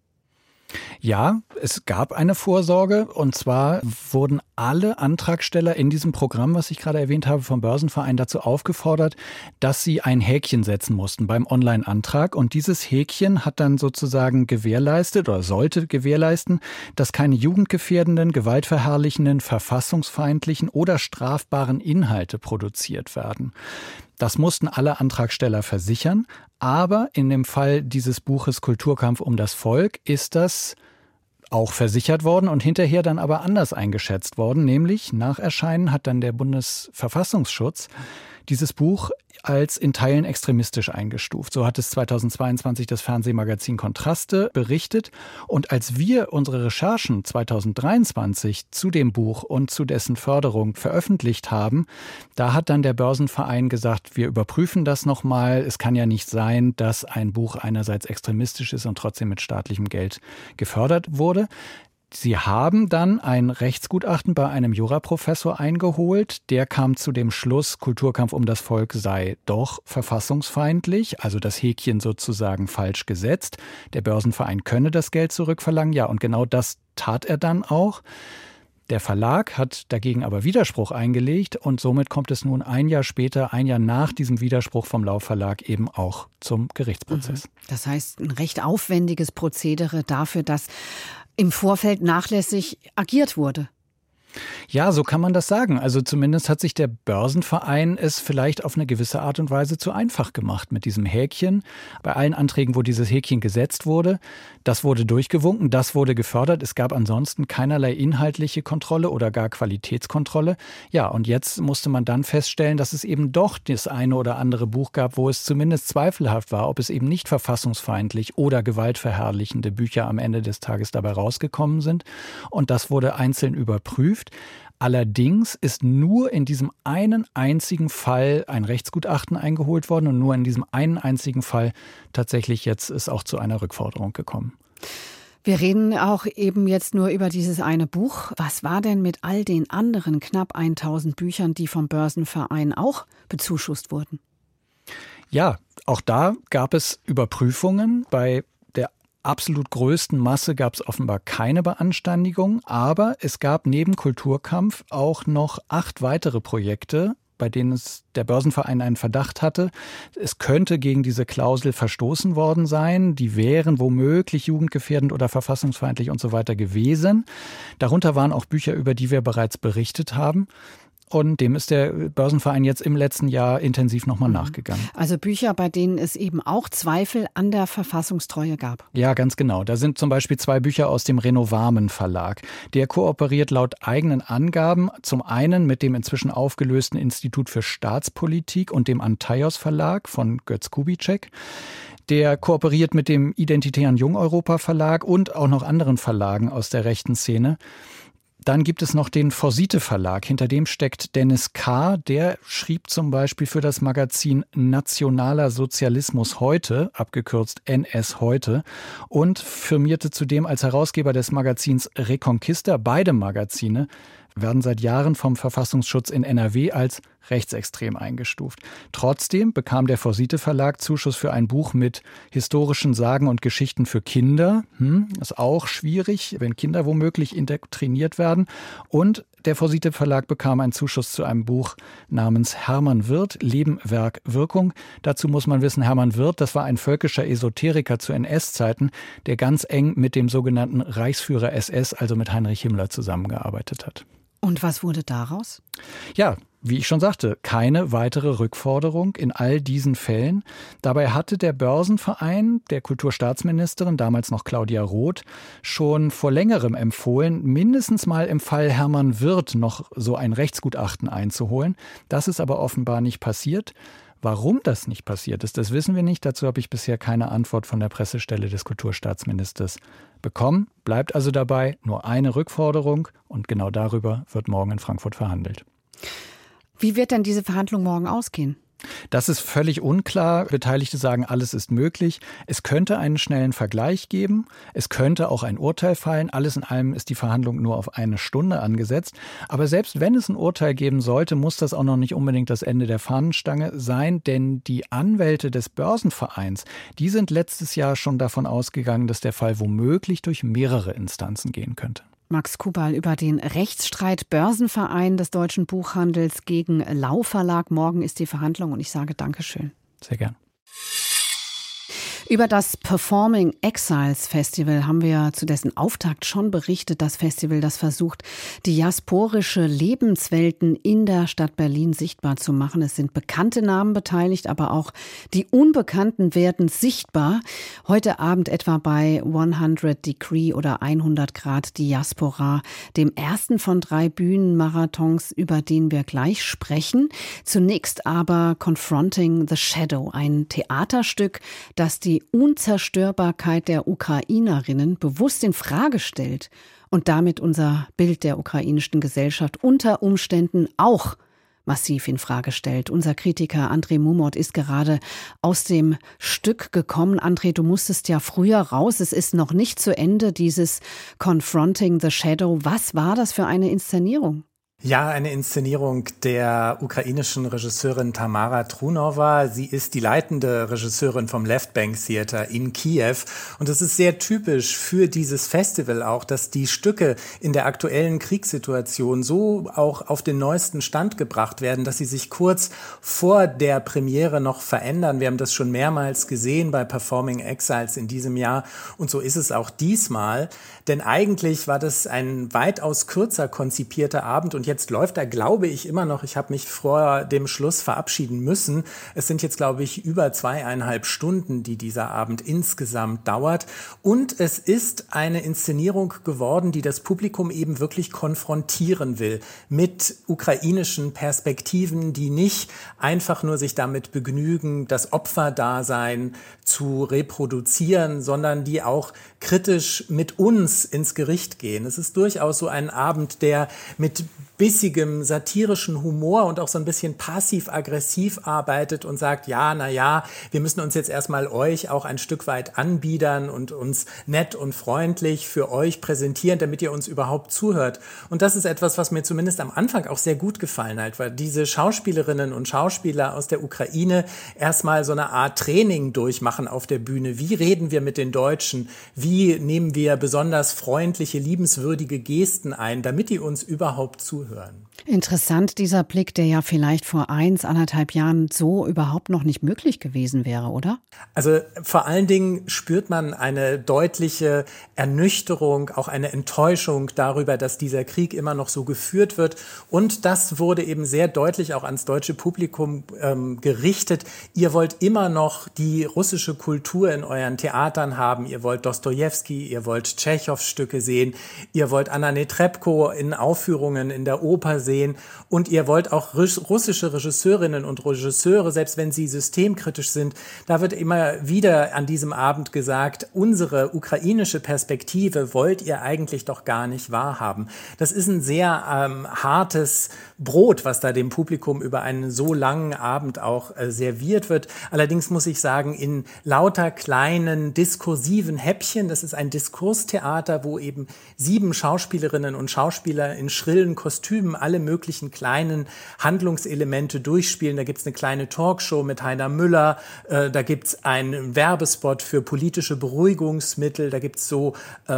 Ja, es gab eine Vorsorge, und zwar wurden alle Antragsteller in diesem Programm, was ich gerade erwähnt habe, vom Börsenverein dazu aufgefordert, dass sie ein Häkchen setzen mussten beim Online-Antrag. Und dieses Häkchen hat dann sozusagen gewährleistet oder sollte gewährleisten, dass keine jugendgefährdenden, gewaltverherrlichenden, verfassungsfeindlichen oder strafbaren Inhalte produziert werden. Das mussten alle Antragsteller versichern, aber in dem Fall dieses Buches Kulturkampf um das Volk ist das auch versichert worden und hinterher dann aber anders eingeschätzt worden, nämlich nach Erscheinen hat dann der Bundesverfassungsschutz dieses Buch als in Teilen extremistisch eingestuft. So hat es 2022 das Fernsehmagazin Kontraste berichtet. Und als wir unsere Recherchen 2023 zu dem Buch und zu dessen Förderung veröffentlicht haben, da hat dann der Börsenverein gesagt, wir überprüfen das nochmal. Es kann ja nicht sein, dass ein Buch einerseits extremistisch ist und trotzdem mit staatlichem Geld gefördert wurde. Sie haben dann ein Rechtsgutachten bei einem Juraprofessor eingeholt. Der kam zu dem Schluss, Kulturkampf um das Volk sei doch verfassungsfeindlich, also das Häkchen sozusagen falsch gesetzt. Der Börsenverein könne das Geld zurückverlangen. Ja, und genau das tat er dann auch. Der Verlag hat dagegen aber Widerspruch eingelegt und somit kommt es nun ein Jahr später, ein Jahr nach diesem Widerspruch vom Lau Verlag eben auch zum Gerichtsprozess. Das heißt, ein recht aufwendiges Prozedere dafür, dass im Vorfeld nachlässig agiert wurde. Ja, so kann man das sagen. Also zumindest hat sich der Börsenverein es vielleicht auf eine gewisse Art und Weise zu einfach gemacht mit diesem Häkchen. Bei allen Anträgen, wo dieses Häkchen gesetzt wurde, das wurde durchgewunken, das wurde gefördert. Es gab ansonsten keinerlei inhaltliche Kontrolle oder gar Qualitätskontrolle. Ja, und jetzt musste man dann feststellen, dass es eben doch das eine oder andere Buch gab, wo es zumindest zweifelhaft war, ob es eben nicht verfassungsfeindlich oder gewaltverherrlichende Bücher am Ende des Tages dabei rausgekommen sind. Und das wurde einzeln überprüft. Allerdings ist nur in diesem einen einzigen Fall ein Rechtsgutachten eingeholt worden und nur in diesem einen einzigen Fall tatsächlich jetzt ist auch zu einer Rückforderung gekommen. Wir reden auch eben jetzt nur über dieses eine Buch. Was war denn mit all den anderen knapp 1000 Büchern, die vom Börsenverein auch bezuschusst wurden? Ja, auch da gab es Überprüfungen. Bei der absolut größten Masse gab es offenbar keine Beanstandigung, aber es gab neben Kulturkampf auch noch 8 weitere Projekte, bei denen der Börsenverein einen Verdacht hatte. Es könnte gegen diese Klausel verstoßen worden sein. Die wären womöglich jugendgefährdend oder verfassungsfeindlich und so weiter gewesen. Darunter waren auch Bücher, über die wir bereits berichtet haben. Und dem ist der Börsenverein jetzt im letzten Jahr intensiv nochmal nachgegangen. Also Bücher, bei denen es eben auch Zweifel an der Verfassungstreue gab. Ja, ganz genau. Da sind zum Beispiel 2 Bücher aus dem Renovamen Verlag. Der kooperiert laut eigenen Angaben zum einen mit dem inzwischen aufgelösten Institut für Staatspolitik und dem Antaios Verlag von Götz Kubitschek. Der kooperiert mit dem Identitären Jungeuropa Verlag und auch noch anderen Verlagen aus der rechten Szene. Dann gibt es noch den Forsite Verlag, hinter dem steckt Dennis K., der schrieb zum Beispiel für das Magazin Nationaler Sozialismus heute, abgekürzt NS heute, und firmierte zudem als Herausgeber des Magazins Reconquista. Beide Magazine werden seit Jahren vom Verfassungsschutz in NRW als rechtsextrem eingestuft. Trotzdem bekam der Forsite Verlag Zuschuss für ein Buch mit historischen Sagen und Geschichten für Kinder. Ist auch schwierig, wenn Kinder womöglich indoktriniert werden. Und der Forsite Verlag bekam einen Zuschuss zu einem Buch namens Hermann Wirth, Leben, Werk, Wirkung. Dazu muss man wissen, Hermann Wirth, das war ein völkischer Esoteriker zu NS-Zeiten, der ganz eng mit dem sogenannten Reichsführer SS, also mit Heinrich Himmler, zusammengearbeitet hat. Und was wurde daraus? Ja, wie ich schon sagte, keine weitere Rückforderung in all diesen Fällen. Dabei hatte der Börsenverein der Kulturstaatsministerin, damals noch Claudia Roth, schon vor längerem empfohlen, mindestens mal im Fall Hermann Wirth noch so ein Rechtsgutachten einzuholen. Das ist aber offenbar nicht passiert. Warum das nicht passiert ist, das wissen wir nicht. Dazu habe ich bisher keine Antwort von der Pressestelle des Kulturstaatsministers bekommen. Bleibt also dabei nur eine Rückforderung und genau darüber wird morgen in Frankfurt verhandelt. Wie wird denn diese Verhandlung morgen ausgehen? Das ist völlig unklar. Beteiligte sagen, alles ist möglich. Es könnte einen schnellen Vergleich geben. Es könnte auch ein Urteil fallen. Alles in allem ist die Verhandlung nur auf 1 Stunde angesetzt. Aber selbst wenn es ein Urteil geben sollte, muss das auch noch nicht unbedingt das Ende der Fahnenstange sein. Denn die Anwälte des Börsenvereins, die sind letztes Jahr schon davon ausgegangen, dass der Fall womöglich durch mehrere Instanzen gehen könnte. Max Kubal über den Rechtsstreit Börsenverein des deutschen Buchhandels gegen Lau Verlag. Morgen ist die Verhandlung und ich sage Dankeschön. Sehr gern. Über das Performing Exiles Festival haben wir zu dessen Auftakt schon berichtet. Das Festival, das versucht, diasporische Lebenswelten in der Stadt Berlin sichtbar zu machen. Es sind bekannte Namen beteiligt, aber auch die Unbekannten werden sichtbar. Heute Abend etwa bei 100 Degree oder 100 Grad Diaspora, dem ersten von 3 Bühnenmarathons, über den wir gleich sprechen. Zunächst aber Confronting the Shadow, ein Theaterstück, das die Unzerstörbarkeit der Ukrainerinnen bewusst in Frage stellt und damit unser Bild der ukrainischen Gesellschaft unter Umständen auch massiv in Frage stellt. Unser Kritiker André Mumot ist gerade aus dem Stück gekommen. André, du musstest ja früher raus. Es ist noch nicht zu Ende, dieses Confronting the Shadow. Was war das für eine Inszenierung? Ja, eine Inszenierung der ukrainischen Regisseurin Tamara Trunova. Sie ist die leitende Regisseurin vom Left Bank Theater in Kiew. Und es ist sehr typisch für dieses Festival auch, dass die Stücke in der aktuellen Kriegssituation so auch auf den neuesten Stand gebracht werden, dass sie sich kurz vor der Premiere noch verändern. Wir haben das schon mehrmals gesehen bei Performing Exiles in diesem Jahr. Und so ist es auch diesmal. Denn eigentlich war das ein weitaus kürzer konzipierter Abend und jetzt läuft er, glaube ich, immer noch. Ich habe mich vor dem Schluss verabschieden müssen. Es sind jetzt, glaube ich, über 2,5 Stunden, die dieser Abend insgesamt dauert. Und es ist eine Inszenierung geworden, die das Publikum eben wirklich konfrontieren will mit ukrainischen Perspektiven, die nicht einfach nur sich damit begnügen, das Opferdasein zu reproduzieren, sondern die auch kritisch mit uns ins Gericht gehen. Es ist durchaus so ein Abend, der mit bissigem satirischen Humor und auch so ein bisschen passiv-aggressiv arbeitet und sagt, wir müssen uns jetzt erstmal euch auch ein Stück weit anbiedern und uns nett und freundlich für euch präsentieren, damit ihr uns überhaupt zuhört. Und das ist etwas, was mir zumindest am Anfang auch sehr gut gefallen hat, weil diese Schauspielerinnen und Schauspieler aus der Ukraine erstmal so eine Art Training durchmachen auf der Bühne. Wie reden wir mit den Deutschen? Wie nehmen wir besonders freundliche, liebenswürdige Gesten ein, damit die uns überhaupt zuhören? Interessant, dieser Blick, der ja vielleicht vor 1,5 Jahren so überhaupt noch nicht möglich gewesen wäre, oder? Also vor allen Dingen spürt man eine deutliche Ernüchterung, auch eine Enttäuschung darüber, dass dieser Krieg immer noch so geführt wird. Und das wurde eben sehr deutlich auch ans deutsche Publikum gerichtet. Ihr wollt immer noch die russische Kultur in euren Theatern haben. Ihr wollt Dostojewski, ihr wollt Tschechows Stücke sehen. Ihr wollt Anna Netrebko in Aufführungen in der Oper sehen. Und ihr wollt auch russische Regisseurinnen und Regisseure, selbst wenn sie systemkritisch sind, da wird immer wieder an diesem Abend gesagt, unsere ukrainische Perspektive wollt ihr eigentlich doch gar nicht wahrhaben. Das ist ein sehr hartes Brot, was da dem Publikum über einen so langen Abend auch serviert wird. Allerdings muss ich sagen, in lauter kleinen diskursiven Häppchen, das ist ein Diskurstheater, wo eben 7 Schauspielerinnen und Schauspieler in schrillen Kostümen alle möglichen kleinen Handlungselemente durchspielen. Da gibt's eine kleine Talkshow mit Heiner Müller, da gibt's einen Werbespot für politische Beruhigungsmittel, da gibt's so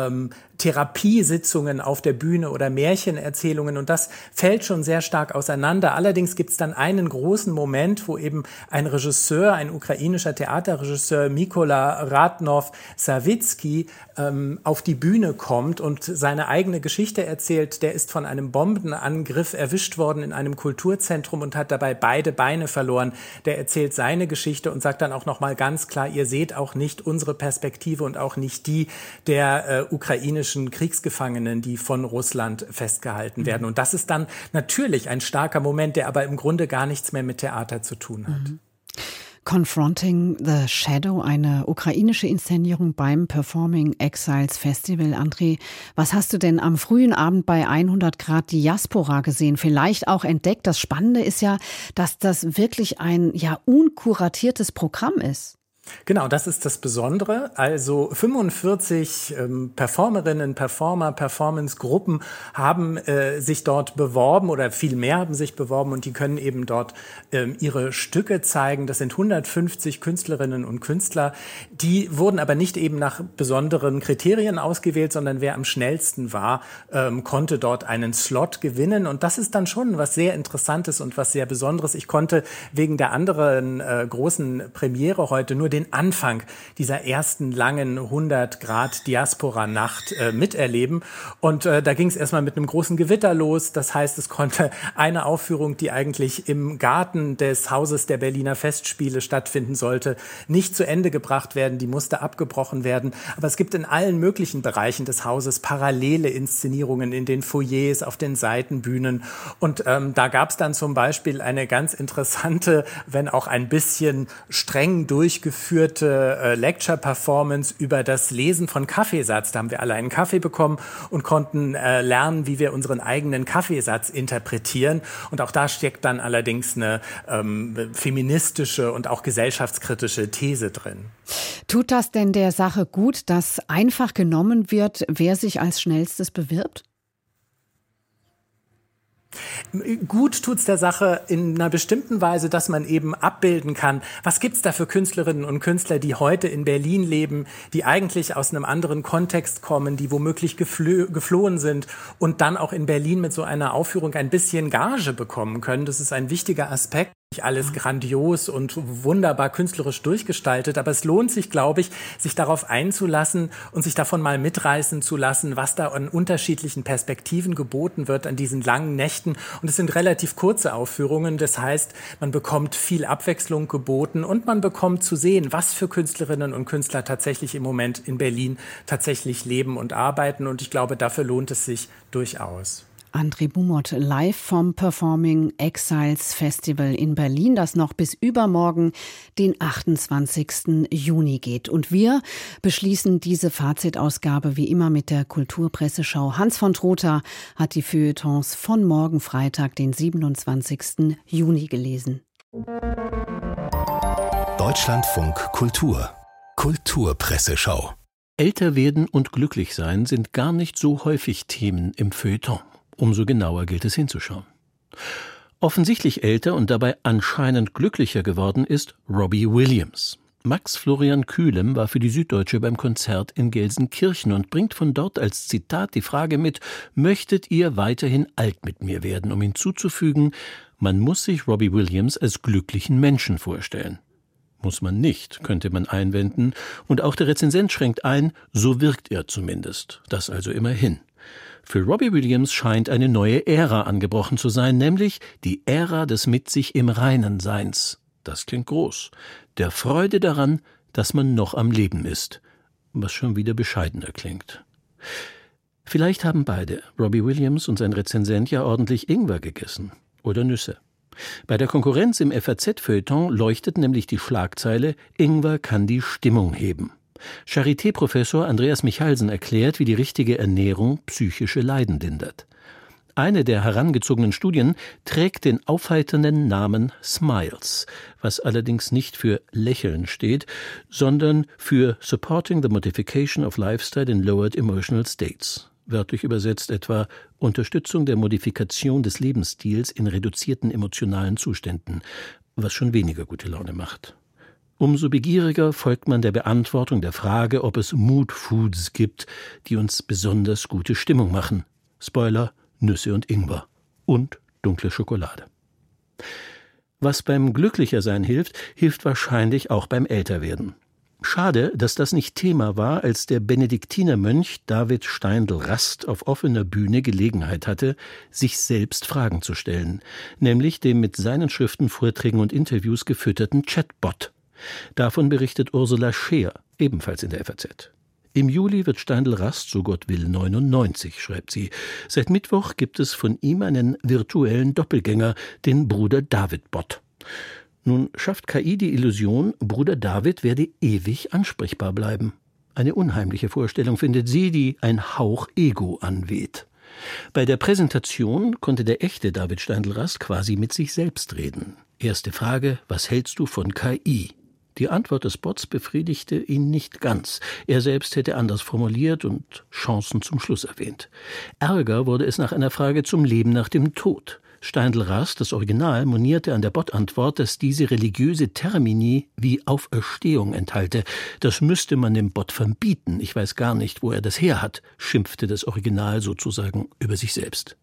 Therapiesitzungen auf der Bühne oder Märchenerzählungen und das fällt schon sehr stark auseinander. Allerdings gibt's dann einen großen Moment, wo eben ein Regisseur, ein ukrainischer Theaterregisseur Mykola Radnov-Sawicki auf die Bühne kommt und seine eigene Geschichte erzählt. Der ist von einem Bombenangriff erwischt worden in einem Kulturzentrum und hat dabei beide Beine verloren. Der erzählt seine Geschichte und sagt dann auch nochmal ganz klar, ihr seht auch nicht unsere Perspektive und auch nicht die der ukrainischen Kriegsgefangenen, die von Russland festgehalten werden. Und das ist dann natürlich ein starker Moment, der aber im Grunde gar nichts mehr mit Theater zu tun hat. Confronting the Shadow, eine ukrainische Inszenierung beim Performing Exiles Festival. André, was hast du denn am frühen Abend bei 100 Grad Diaspora gesehen? Vielleicht auch entdeckt. Das Spannende ist ja, dass das wirklich ein unkuratiertes Programm ist. Genau, das ist das Besondere. Also 45 Performerinnen, Performer, Performance-Gruppen haben sich dort beworben oder viel mehr haben sich beworben und die können eben dort ihre Stücke zeigen. Das sind 150 Künstlerinnen und Künstler. Die wurden aber nicht eben nach besonderen Kriterien ausgewählt, sondern wer am schnellsten war, konnte dort einen Slot gewinnen. Und das ist dann schon was sehr Interessantes und was sehr Besonderes. Ich konnte wegen der anderen großen Premiere heute nur den Anfang dieser ersten langen 100 Grad Diaspora-Nacht miterleben. Und da ging es erstmal mit einem großen Gewitter los. Das heißt, es konnte eine Aufführung, die eigentlich im Garten des Hauses der Berliner Festspiele stattfinden sollte, nicht zu Ende gebracht werden. Die musste abgebrochen werden. Aber es gibt in allen möglichen Bereichen des Hauses parallele Inszenierungen in den Foyers, auf den Seitenbühnen. Und da gab es dann zum Beispiel eine ganz interessante, wenn auch ein bisschen streng durchgeführte Lecture-Performance über das Lesen von Kaffeesatz. Da haben wir alle einen Kaffee bekommen und konnten lernen, wie wir unseren eigenen Kaffeesatz interpretieren. Und auch da steckt dann allerdings eine feministische und auch gesellschaftskritische These drin. Tut das denn der Sache gut, dass einfach genommen wird, wer sich als schnellstes bewirbt? Gut tut's der Sache in einer bestimmten Weise, dass man eben abbilden kann, was gibt's da für Künstlerinnen und Künstler, die heute in Berlin leben, die eigentlich aus einem anderen Kontext kommen, die womöglich geflohen sind und dann auch in Berlin mit so einer Aufführung ein bisschen Gage bekommen können. Das ist ein wichtiger Aspekt. Nicht alles grandios und wunderbar künstlerisch durchgestaltet, aber es lohnt sich, glaube ich, sich darauf einzulassen und sich davon mal mitreißen zu lassen, was da an unterschiedlichen Perspektiven geboten wird an diesen langen Nächten. Und es sind relativ kurze Aufführungen, das heißt, man bekommt viel Abwechslung geboten und man bekommt zu sehen, was für Künstlerinnen und Künstler tatsächlich im Moment in Berlin tatsächlich leben und arbeiten. Und ich glaube, dafür lohnt es sich durchaus. André Bumot live vom Performing Exiles Festival in Berlin, das noch bis übermorgen, den 28. Juni geht. Und wir beschließen diese Fazitausgabe wie immer mit der Kulturpresseschau. Hans von Trotha hat die Feuilletons von morgen Freitag, den 27. Juni gelesen. Deutschlandfunk Kultur. Kulturpresseschau. Älter werden und glücklich sein sind gar nicht so häufig Themen im Feuilleton. Umso genauer gilt es hinzuschauen. Offensichtlich älter und dabei anscheinend glücklicher geworden ist Robbie Williams. Max Florian Kühlem war für die Süddeutsche beim Konzert in Gelsenkirchen und bringt von dort als Zitat die Frage mit: Möchtet ihr weiterhin alt mit mir werden? Um hinzuzufügen, man muss sich Robbie Williams als glücklichen Menschen vorstellen. Muss man nicht, könnte man einwenden, und auch der Rezensent schränkt ein, so wirkt er zumindest. Das also immerhin. Für Robbie Williams scheint eine neue Ära angebrochen zu sein, nämlich die Ära des mit sich im Reinen Seins. Das klingt groß. Der Freude daran, dass man noch am Leben ist. Was schon wieder bescheidener klingt. Vielleicht haben beide, Robbie Williams und sein Rezensent, ja ordentlich Ingwer gegessen. Oder Nüsse. Bei der Konkurrenz im FAZ-Feuilleton leuchtet nämlich die Schlagzeile: Ingwer kann die Stimmung heben. Charité-Professor Andreas Michalsen erklärt, wie die richtige Ernährung psychische Leiden lindert. Eine der herangezogenen Studien trägt den aufheiternden Namen SMILES, was allerdings nicht für Lächeln steht, sondern für Supporting the Modification of Lifestyle in Lowered Emotional States. Wörtlich übersetzt etwa Unterstützung der Modifikation des Lebensstils in reduzierten emotionalen Zuständen, was schon weniger gute Laune macht. Umso begieriger folgt man der Beantwortung der Frage, ob es Mood Foods gibt, die uns besonders gute Stimmung machen. Spoiler: Nüsse und Ingwer. Und dunkle Schokolade. Was beim Glücklichersein hilft, hilft wahrscheinlich auch beim Älterwerden. Schade, dass das nicht Thema war, als der Benediktinermönch David Steindl-Rast auf offener Bühne Gelegenheit hatte, sich selbst Fragen zu stellen, nämlich dem mit seinen Schriften, Vorträgen und Interviews gefütterten Chatbot. Davon berichtet Ursula Scheer, ebenfalls in der FAZ. Im Juli wird Steindl-Rast, so Gott will, 99, schreibt sie. Seit Mittwoch gibt es von ihm einen virtuellen Doppelgänger, den Bruder David-Bot. Nun schafft KI die Illusion, Bruder David werde ewig ansprechbar bleiben. Eine unheimliche Vorstellung, findet sie, die ein Hauch Ego anweht. Bei der Präsentation konnte der echte David Steindl-Rast quasi mit sich selbst reden. Erste Frage: Was hältst du von KI? Die Antwort des Bots befriedigte ihn nicht ganz. Er selbst hätte anders formuliert und Chancen zum Schluss erwähnt. Ärger wurde es nach einer Frage zum Leben nach dem Tod. Steindl-Rast, das Original, monierte an der Bot-Antwort, dass diese religiöse Termini wie Auferstehung enthalte. Das müsste man dem Bot verbieten. Ich weiß gar nicht, wo er das her hat, schimpfte das Original sozusagen über sich selbst.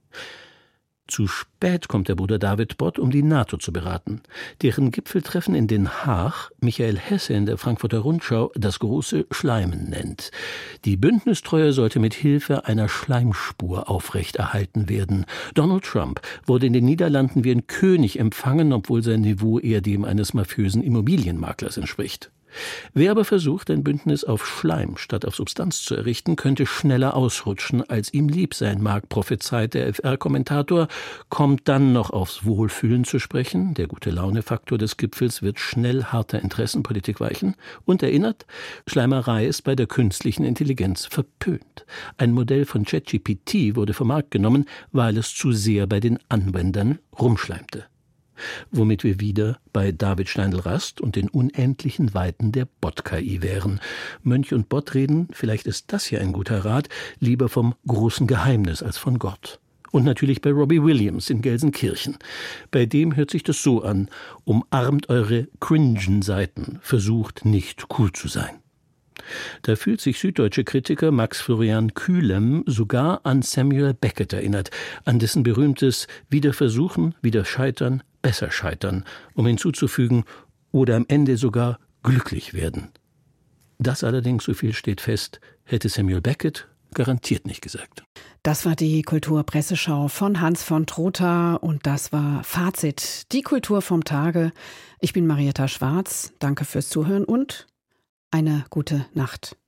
Zu spät kommt der Bruder David-Bot, um die NATO zu beraten. Deren Gipfeltreffen in Den Haag Michael Hesse in der Frankfurter Rundschau das große Schleimen nennt. Die Bündnistreue sollte mit Hilfe einer Schleimspur aufrechterhalten werden. Donald Trump wurde in den Niederlanden wie ein König empfangen, obwohl sein Niveau eher dem eines mafiösen Immobilienmaklers entspricht. Wer aber versucht, ein Bündnis auf Schleim statt auf Substanz zu errichten, könnte schneller ausrutschen, als ihm lieb sein mag, prophezeit der FR-Kommentator, kommt dann noch aufs Wohlfühlen zu sprechen, der Gute-Laune-Faktor des Gipfels wird schnell harter Interessenpolitik weichen, und erinnert, Schleimerei ist bei der künstlichen Intelligenz verpönt. Ein Modell von ChatGPT wurde vom Markt genommen, weil es zu sehr bei den Anwendern rumschleimte. Womit wir wieder bei David Steindl-Rast und den unendlichen Weiten der Bot-KI wären. Mönch und Bot reden, vielleicht ist das hier ein guter Rat, lieber vom großen Geheimnis als von Gott. Und natürlich bei Robbie Williams in Gelsenkirchen. Bei dem hört sich das so an: Umarmt eure cringen Seiten, versucht nicht cool zu sein. Da fühlt sich süddeutsche Kritiker Max Florian Kühlem sogar an Samuel Beckett erinnert, an dessen berühmtes Wieder versuchen, wieder scheitern, besser scheitern, um hinzuzufügen, oder am Ende sogar glücklich werden. Das allerdings, so viel steht fest, hätte Samuel Beckett garantiert nicht gesagt. Das war die Kulturpresseschau von Hans von Trotha und das war Fazit, die Kultur vom Tage. Ich bin Marietta Schwarz, danke fürs Zuhören und eine gute Nacht.